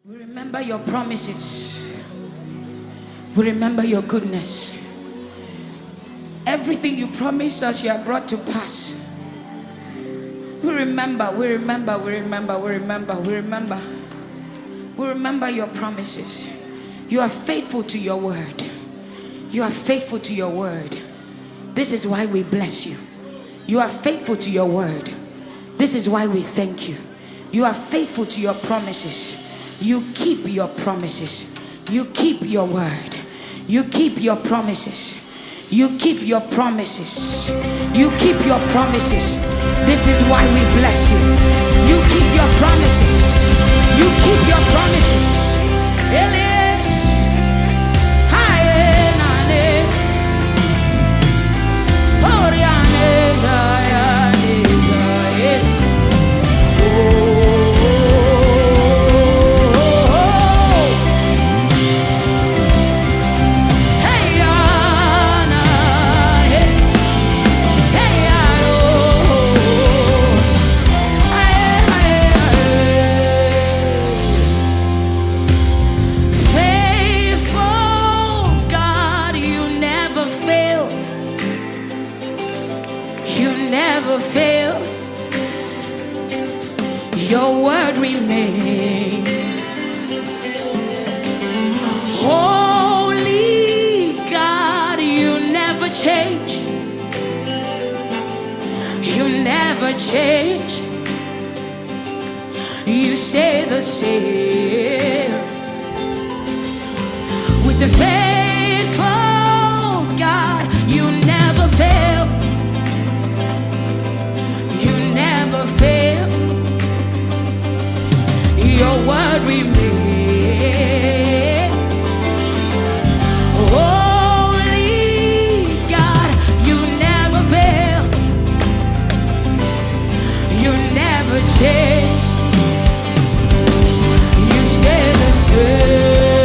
We remember your promises. We remember your goodness. Everything you promised us, you have brought to pass. We remember your promises. You are faithful to your word. You are faithful to your word. This is why we bless you. You are faithful to your word. This is why we thank you. You are faithful to your promises. You keep your promises. You keep your word. You keep your promises. You keep your promises. You keep your promises. This is why we bless you. You keep your promises. You keep your promises. Elias. Hyenanes. Orianes. Fail. Your word remains. Holy God, you never change. You never change. You stay the same. We say faithful God, you never fail. Fail. Your word remains. Holy God, you never fail. You never change. You stay the same.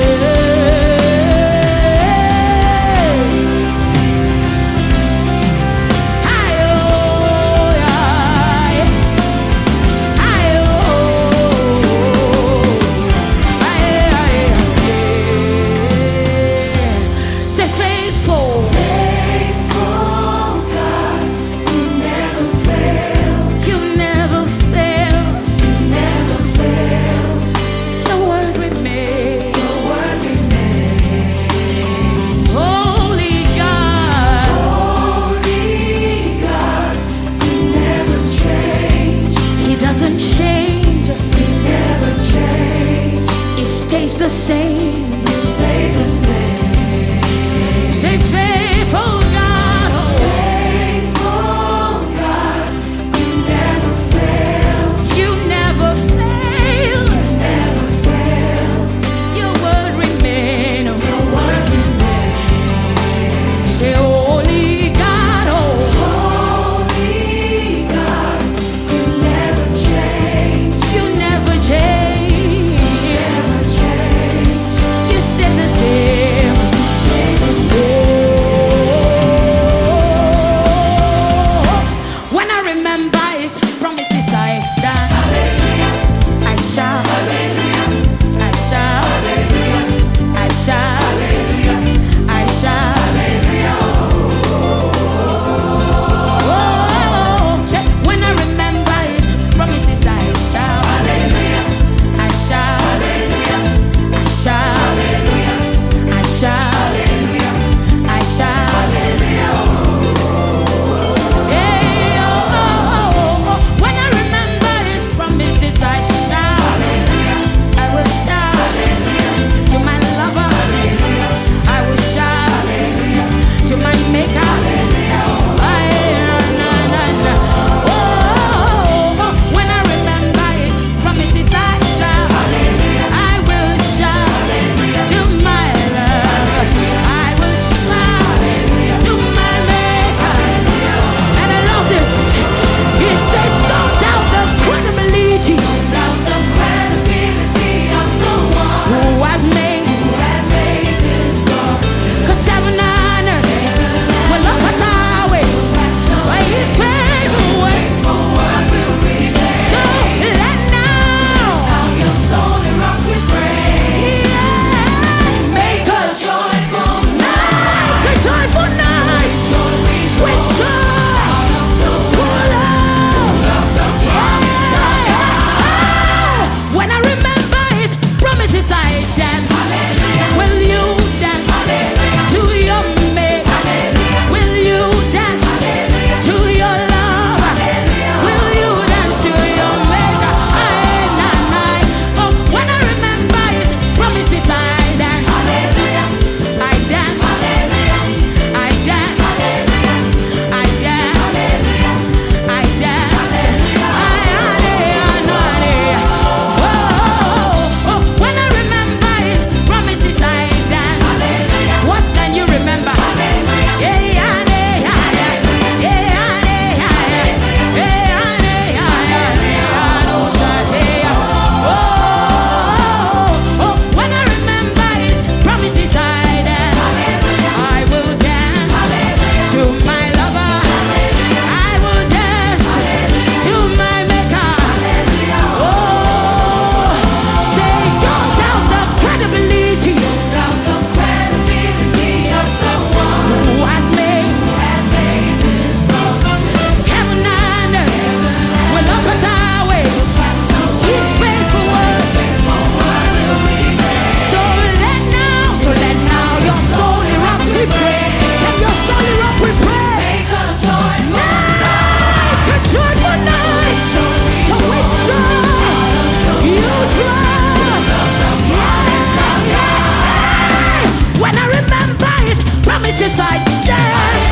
The same, you stay the same. Say faithful God, oh. Faithful God, you never fail. You never fail. You never fail. Your word remains. Oh. Your word remains. Say holy God, oh. Holy God, you never change. You never change. Stay the same. promises I dance. Will you dance to your maker? Will you dance to your love? Will you dance to your maker? Oh, when I remember his promises I dance. I dance. I dance. I dance. I dance. When I remember his promises I dance. What can you remember? When I remember his promises I dance. I will dance to my lover. I will dance to my maker. Oh, say don't doubt the credibility of the one who has made heaven and earth will up us our way. His faithful word. So let now your soul erupt with praise. Let your soul erupt with praise. Make a joyful noise to which you draw. When I remember his promises I dance.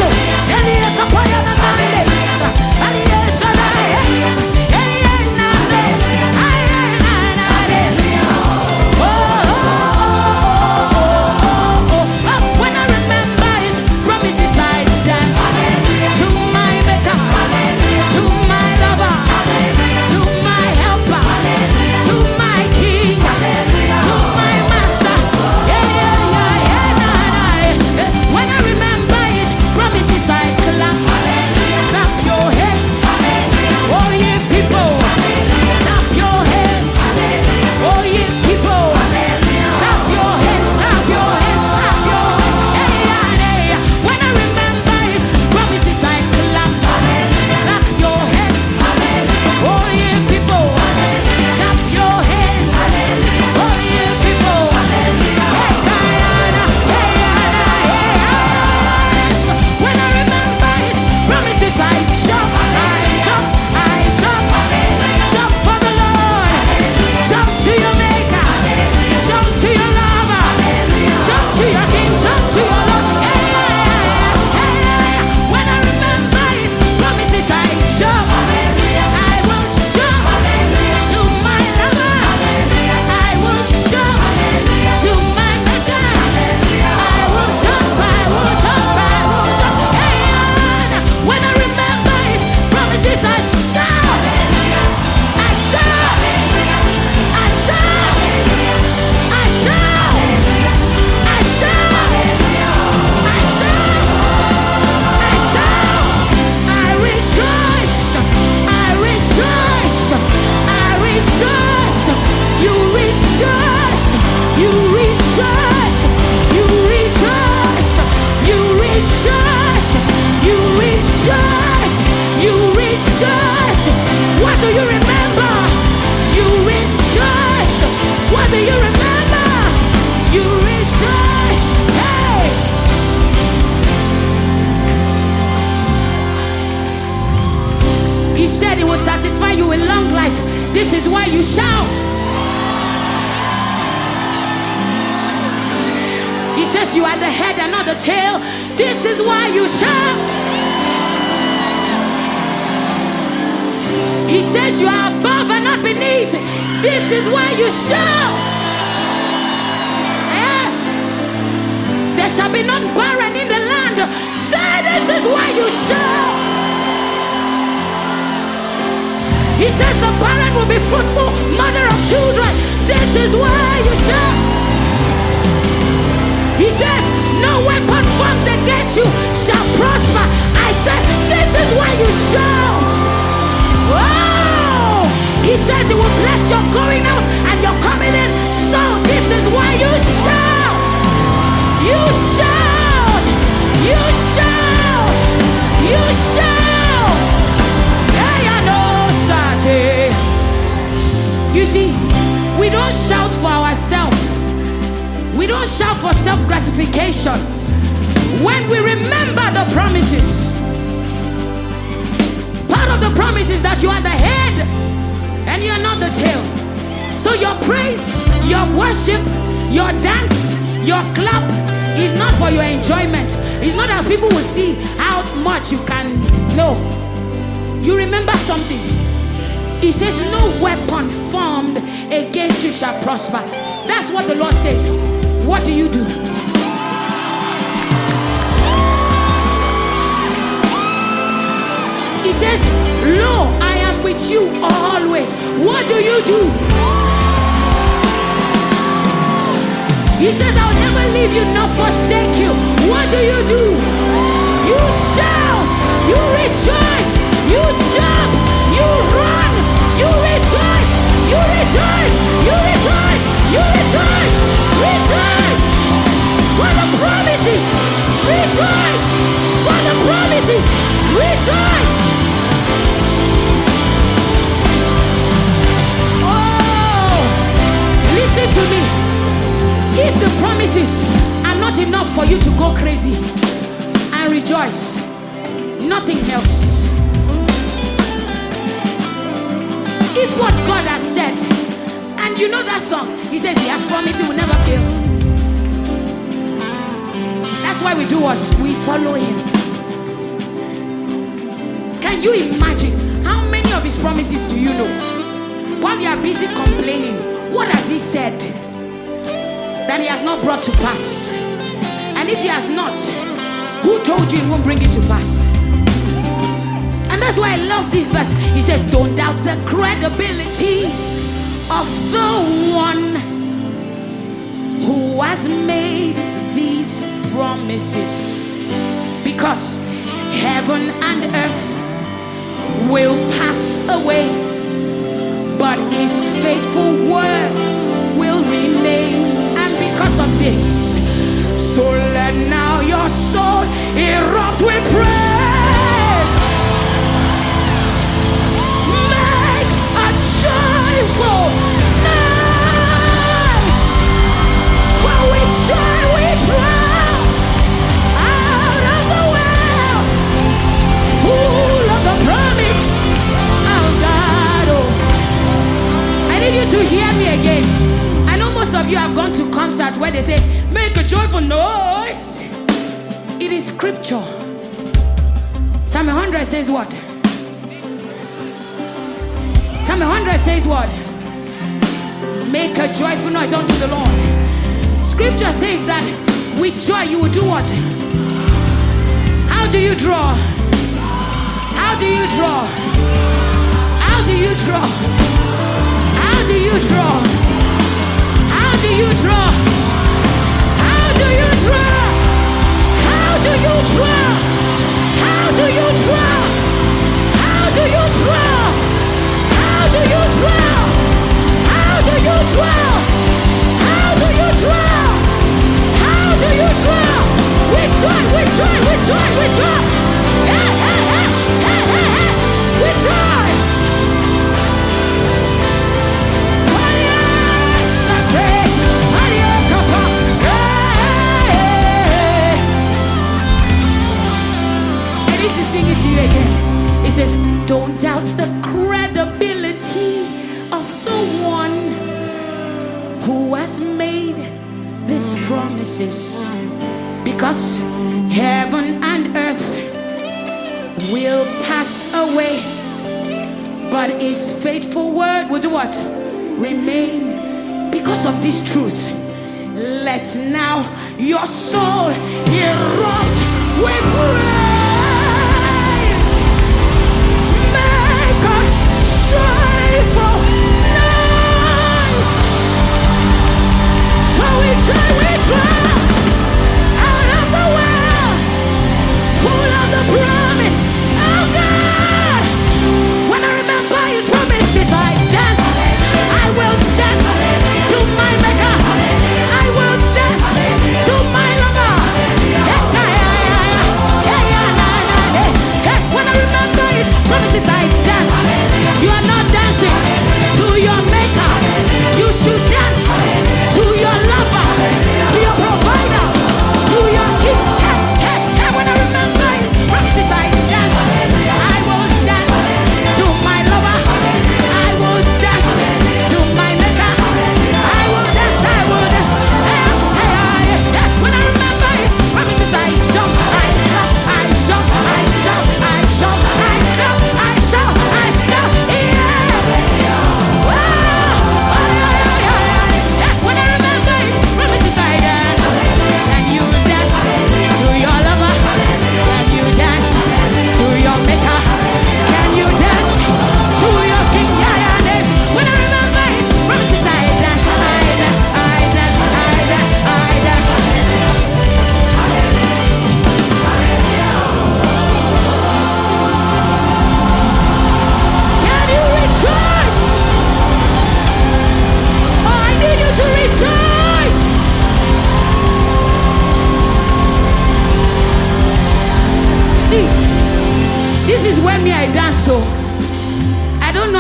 When I remember his promises I dance to my maker, to my lover, to my helper, to my king, to my master. When I remember his promises I clap. Clap your hands, oh ye people. Clap your hands, oh ye people. Clap your hands, clap your hands, clap your hands. When I remember his promises I clap. Clap your hands, oh ye people. Clap your hands, oh ye people. When I remember his promises I jump, jump for the Lord. Jump to your maker, jump to your lover, jump to your king, jump to your Lord. When I remember his promises I jump. I will jump to my lover. I will jump to my maker. I will jump. When I remember his promises I shout. I shout. I shout. I shout. I shout. I shout. I shout. I rejoice. I rejoice. I rejoice. You rejoice. You rejoice. You rejoice. You rejoice. You rejoice. You rejoice. What do you remember? You rejoice. What do you remember? You rejoice. Hey! He said he will satisfy you with long life. This is why you shout. He says you are the head and not the tail. This is why you shout. He says you are above and not beneath. This is why you shout. Yes. There shall be none barren in the land. Say this is why you shout. He says the barren will be fruitful, mother of children. This is why you shout. He says no weapon formed against you shall prosper. I said this is why you shout. Wow! He says he will bless your going out and your coming in. So this is why you shout. You shout. You shout. You shout. Yeah, I know, Sati. You see, we don't shout for ourselves. We don't shout for self-gratification. When we remember the promises, part of the promise is that you are the head and you are not the tail. So your praise, your worship, your dance, your clap is not for your enjoyment. It's not that people will see how much you can know. You remember something. He says, no weapon formed against you shall prosper. That's what the Lord says. What do you do? He says, lo, I am with you always. What do you do? He says, I'll never leave you nor forsake you. What do? You shout, you rejoice, you jump, you run, you rejoice, you rejoice, you rejoice, you rejoice, rejoice for the promises, rejoice for the promises, rejoice. Oh, listen to me. If the promises are not enough for you to go crazy and rejoice, nothing else. If what God has said, and you know that song, he says he has promised he will never fail. That's why we do what? We follow him. Can you imagine how many of his promises do you know? While you are busy complaining, what has he said that he has not brought to pass? And if he has not, who told you he won't bring it to pass? And that's why I love this verse. He says, don't doubt the credibility of the one who has made these promises, because heaven and earth will pass away, but his faithful word will remain. And because of this, so let now your soul erupt with praise. Make a joyful noise, for with joy we draw out of the well, full of the promise of God. Oh, I need you to hear me again. I know most of you have gone to concerts where they say, make a joyful noise. It is scripture. Psalm 100 says what? Psalm 100 says what? Make a joyful noise unto the Lord. Scripture says that with joy you will do what? How do you draw? How do you draw? How do you draw? How do you draw? How do you draw? How do you draw? How do you draw? How do you draw? How do you draw? How do you draw? How do you draw? How do you draw? How do you draw? We draw, we draw, we draw, we draw. Hey, hey, hey, hey, hey, hey. We draw. To sing it to you again. It says, don't doubt the credibility of the one who has made these promises, because heaven and earth will pass away, but his faithful word will do what? Remain. Because of this truth, let now your soul erupt with praise. Joyful noise, for we draw out of the well, full of the promise of God. When I remember his promises, I dance. I will dance to my maker. I will dance to my lover. When I remember his promises, I dance. You are not dancing.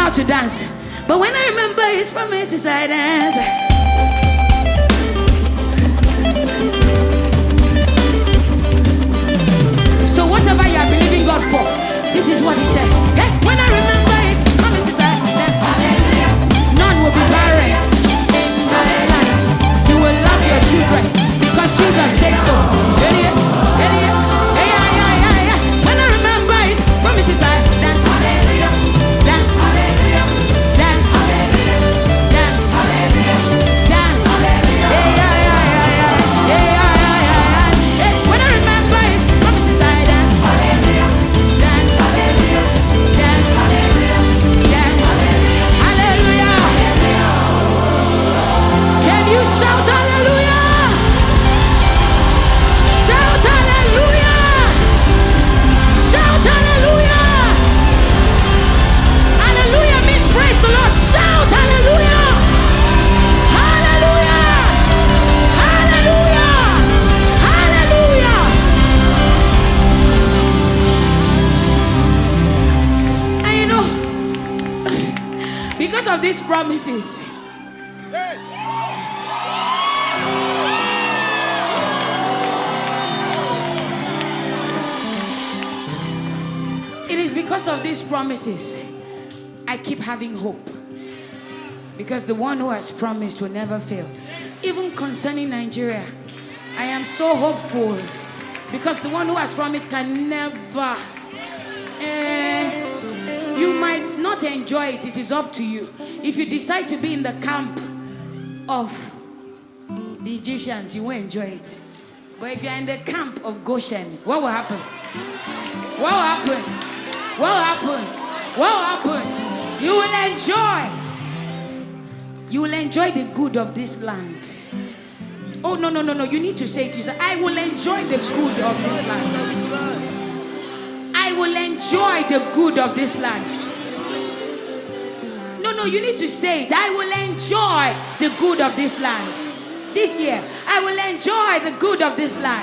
how to dance. But when I remember his promises, I dance. So whatever you are believing God for, this is what he said. Hey, when I remember his promises, I dance. Hallelujah. None will be barren in my life. You will love your children because Jesus said so. When I remember his promises, I dance. Dance. Dance. Dance. Dance. When I remember his promises, I dance. Dance. Dance. Dance. Hallelujah. Can you shout hallelujah? Shout hallelujah! Shout hallelujah! Hallelujah means praise the Lord. Shout hallelujah! Hallelujah! Hallelujah! Hallelujah! And you know, because of these promises, because of these promises, I keep having hope. Because the one who has promised will never fail. Even concerning Nigeria, I am so hopeful. Because the one who has promised can never. You might not enjoy it. It is up to you. If you decide to be in the camp of the Egyptians, you won't enjoy it. But if you're in the camp of Goshen, what will happen? What will happen? What will happen? What will happen? You will enjoy. You will enjoy the good of this land. Oh, no. You need to say it to yourself. I will enjoy the good of this land. I will enjoy the good of this land. No, you need to say it. I will enjoy the good of this land. This year, I will enjoy the good of this land.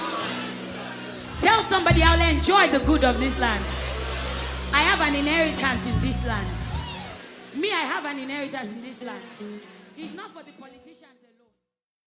Tell somebody, I will enjoy the good of this land. I have an inheritance in this land. Me, I have an inheritance in this land. It's not for the politicians.